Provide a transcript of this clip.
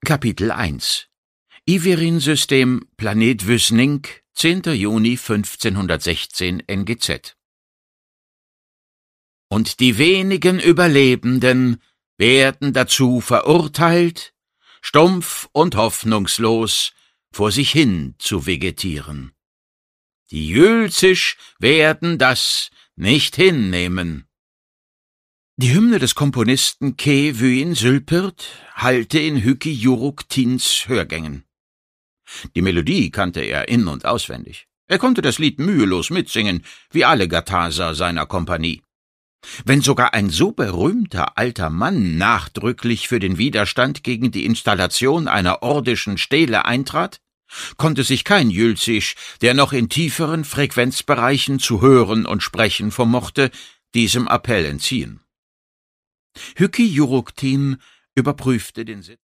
Kapitel 1 Iverin-System Planet Wüsnink, 10. Juni 1516 NGZ. Und die wenigen Überlebenden werden dazu verurteilt, stumpf und hoffnungslos vor sich hin zu vegetieren. Die Jülzisch werden das nicht hinnehmen. Die Hymne des Komponisten Ke Vüin Sülpirt hallte in Hyki Juruktins Hörgängen. Die Melodie kannte er in- und auswendig. Er konnte das Lied mühelos mitsingen, wie alle Gataser seiner Kompanie. Wenn sogar ein so berühmter alter Mann nachdrücklich für den Widerstand gegen die Installation einer ordischen Stele eintrat, konnte sich kein Jülzisch, der noch in tieferen Frequenzbereichen zu hören und sprechen vermochte, diesem Appell entziehen. Hyki Juruktin überprüfte den Sitz.